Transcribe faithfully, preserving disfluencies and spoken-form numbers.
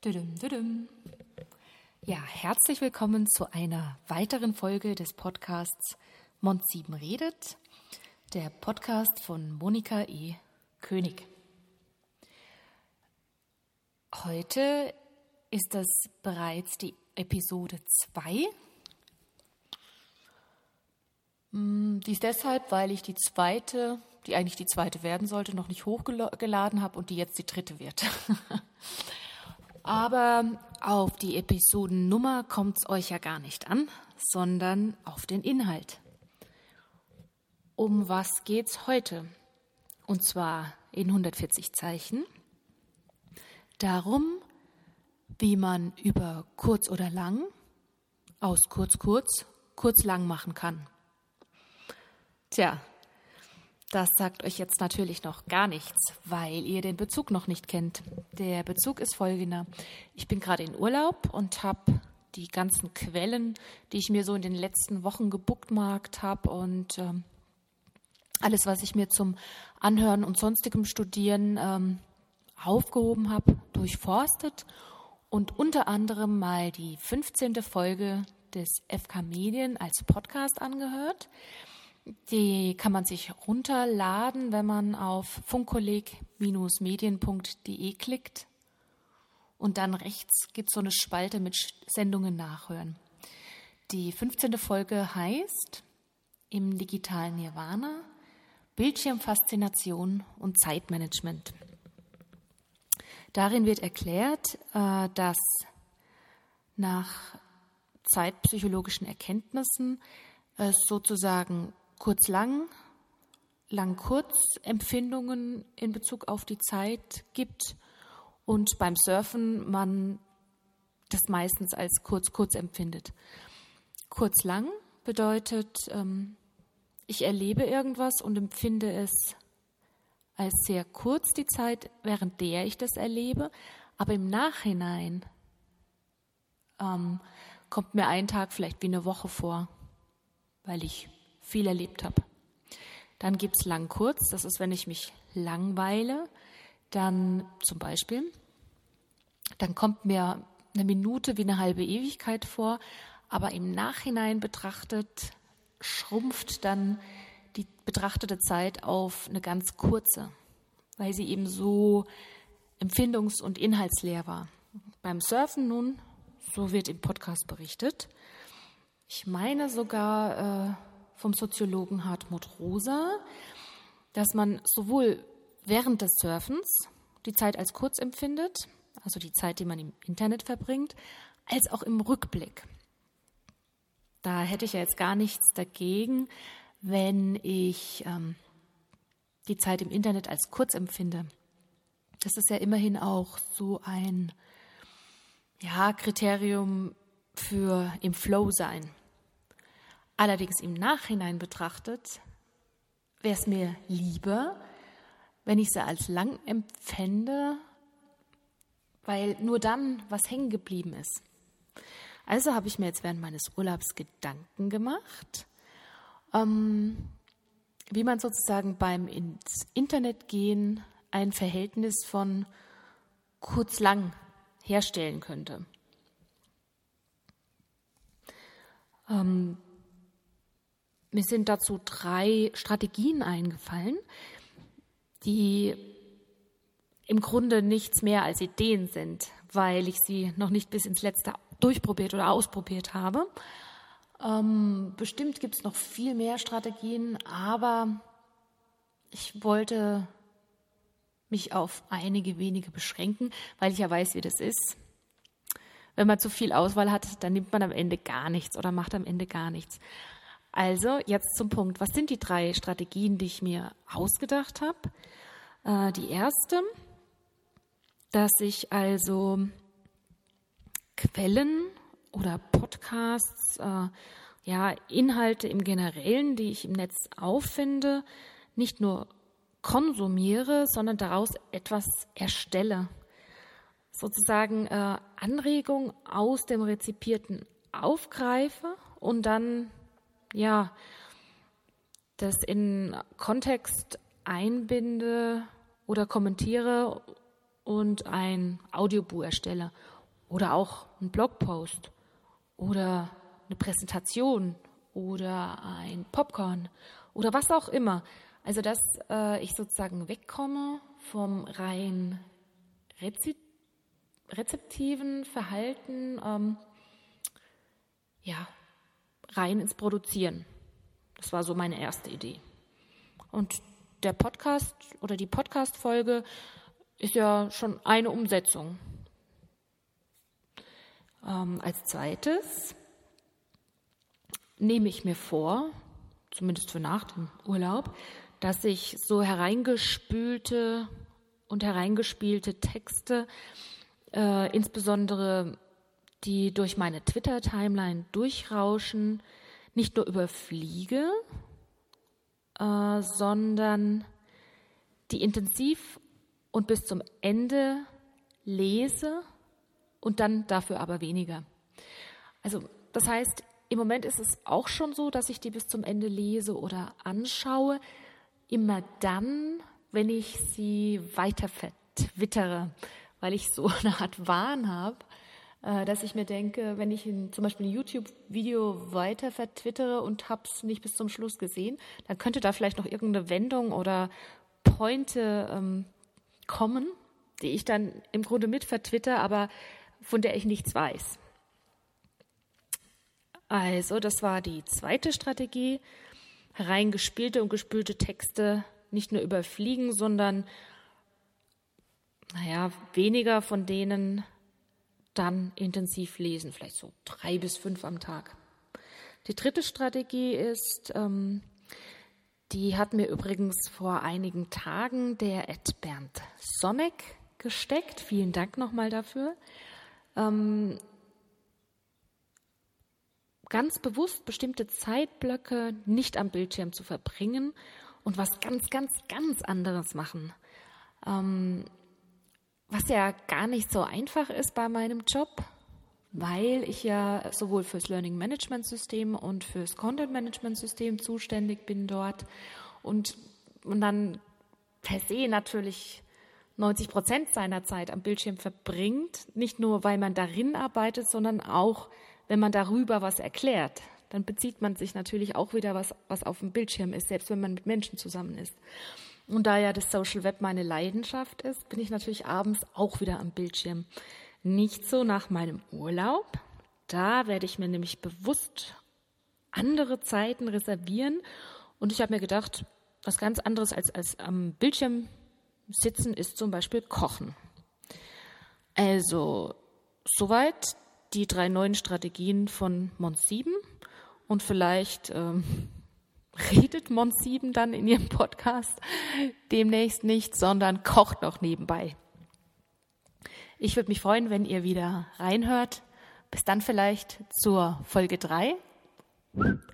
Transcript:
Düdüm, düdüm. Ja, herzlich willkommen zu einer weiteren Folge des Podcasts Mond sieben redet, der Podcast von Monika E. König. Heute ist das bereits die Episode zwei. Die ist deshalb, weil ich die zweite, die eigentlich die zweite werden sollte, noch nicht hochgeladen habe und die jetzt die dritte wird. Aber auf die Episodennummer kommt es euch ja gar nicht an, sondern auf den Inhalt. Um was geht's heute? Und zwar in hundertvierzig Zeichen. Darum, wie man über kurz oder lang, aus kurz kurz, kurz lang machen kann. Tja, das sagt euch jetzt natürlich noch gar nichts, weil ihr den Bezug noch nicht kennt. Der Bezug ist folgender. Ich bin gerade in Urlaub und habe die ganzen Quellen, die ich mir so in den letzten Wochen gebookmarkt habe und ähm, alles, was ich mir zum Anhören und sonstigem Studieren ähm, aufgehoben habe, durchforstet und unter anderem mal die fünfzehnte Folge des F K Medien als Podcast angehört. Die kann man sich runterladen, wenn man auf funkkolleg Medien punkt de klickt. Und dann rechts gibt es so eine Spalte mit Sendungen nachhören. Die fünfzehnte Folge heißt Im digitalen Nirvana, Bildschirmfaszination und Zeitmanagement. Darin wird erklärt, dass nach zeitpsychologischen Erkenntnissen es sozusagen kurz-lang, lang-kurz Empfindungen in Bezug auf die Zeit gibt und beim Surfen man das meistens als kurz-kurz empfindet. Kurz-lang bedeutet, ähm, ich erlebe irgendwas und empfinde es als sehr kurz die Zeit, während der ich das erlebe, aber im Nachhinein ähm, kommt mir ein Tag vielleicht wie eine Woche vor, weil ich viel erlebt habe. Dann gibt es lang kurz, das ist, wenn ich mich langweile, dann zum Beispiel, dann kommt mir eine Minute wie eine halbe Ewigkeit vor, aber im Nachhinein betrachtet schrumpft dann die betrachtete Zeit auf eine ganz kurze, weil sie eben so empfindungs- und inhaltsleer war. Beim Surfen nun, so wird im Podcast berichtet, ich meine sogar äh, vom Soziologen Hartmut Rosa, dass man sowohl während des Surfens die Zeit als kurz empfindet, also die Zeit, die man im Internet verbringt, als auch im Rückblick. Da hätte ich ja jetzt gar nichts dagegen, wenn ich ähm, die Zeit im Internet als kurz empfinde. Das ist ja immerhin auch so ein ja, Kriterium für im Flow sein. Allerdings im Nachhinein betrachtet, wäre es mir lieber, wenn ich sie als lang empfände, weil nur dann was hängen geblieben ist. Also habe ich mir jetzt während meines Urlaubs Gedanken gemacht, ähm, wie man sozusagen beim ins Internet gehen ein Verhältnis von kurz-lang herstellen könnte. Ähm, Mir sind dazu drei Strategien eingefallen, die im Grunde nichts mehr als Ideen sind, weil ich sie noch nicht bis ins Letzte durchprobiert oder ausprobiert habe. Ähm, bestimmt gibt es noch viel mehr Strategien, aber ich wollte mich auf einige wenige beschränken, weil ich ja weiß, wie das ist. Wenn man zu viel Auswahl hat, dann nimmt man am Ende gar nichts oder macht am Ende gar nichts. Also jetzt zum Punkt. Was sind die drei Strategien, die ich mir ausgedacht habe? Äh, die erste, dass ich also Quellen oder Podcasts, äh, ja Inhalte im Generellen, die ich im Netz auffinde, nicht nur konsumiere, sondern daraus etwas erstelle. Sozusagen äh, Anregung aus dem Rezipierten aufgreife und dann ja, das in Kontext einbinde oder kommentiere und ein Audiobuch erstelle oder auch ein Blogpost oder eine Präsentation oder ein Popcorn oder was auch immer. Also dass äh, ich sozusagen wegkomme vom rein Rezi- rezeptiven Verhalten, ähm, ja, rein ins Produzieren. Das war so meine erste Idee. Und der Podcast oder die Podcast-Folge ist ja schon eine Umsetzung. Ähm, als zweites nehme ich mir vor, zumindest für nach dem Urlaub, dass ich so hereingespülte und hereingespielte Texte, äh, insbesondere die durch meine Twitter-Timeline durchrauschen, nicht nur überfliege, äh, sondern die intensiv und bis zum Ende lese und dann dafür aber weniger. Also das heißt, im Moment ist es auch schon so, dass ich die bis zum Ende lese oder anschaue, immer dann, wenn ich sie weiter vertwittere, weil ich so eine Art Wahn habe, dass ich mir denke, wenn ich in, zum Beispiel ein YouTube-Video weiter vertwittere und habe es nicht bis zum Schluss gesehen, dann könnte da vielleicht noch irgendeine Wendung oder Pointe ähm, kommen, die ich dann im Grunde mit vertwitter, aber von der ich nichts weiß. Also, das war die zweite Strategie, hereingespielte und gespülte Texte nicht nur überfliegen, sondern naja, weniger von denen dann intensiv lesen, vielleicht so drei bis fünf am Tag. Die dritte Strategie ist, ähm, die hat mir übrigens vor einigen Tagen der Ed Bernd Sonneck gesteckt. Vielen Dank nochmal dafür. Ähm, ganz bewusst bestimmte Zeitblöcke nicht am Bildschirm zu verbringen und was ganz, ganz, ganz anderes machen. Ähm, Was ja gar nicht so einfach ist bei meinem Job, weil ich ja sowohl fürs Learning Management System und fürs Content Management System zuständig bin dort und man dann per se natürlich neunzig Prozent seiner Zeit am Bildschirm verbringt, nicht nur, weil man darin arbeitet, sondern auch, wenn man darüber was erklärt. Dann bezieht man sich natürlich auch wieder was, was auf dem Bildschirm ist, selbst wenn man mit Menschen zusammen ist. Und da ja das Social Web meine Leidenschaft ist, bin ich natürlich abends auch wieder am Bildschirm. Nicht so nach meinem Urlaub. Da werde ich mir nämlich bewusst andere Zeiten reservieren. Und ich habe mir gedacht, was ganz anderes als, als am Bildschirm sitzen ist zum Beispiel Kochen. Also soweit die drei neuen Strategien von Mons sieben. Und vielleicht ähm, redet Mons sieben dann in ihrem Podcast demnächst nicht, sondern kocht noch nebenbei. Ich würde mich freuen, wenn ihr wieder reinhört. Bis dann vielleicht zur Folge drei.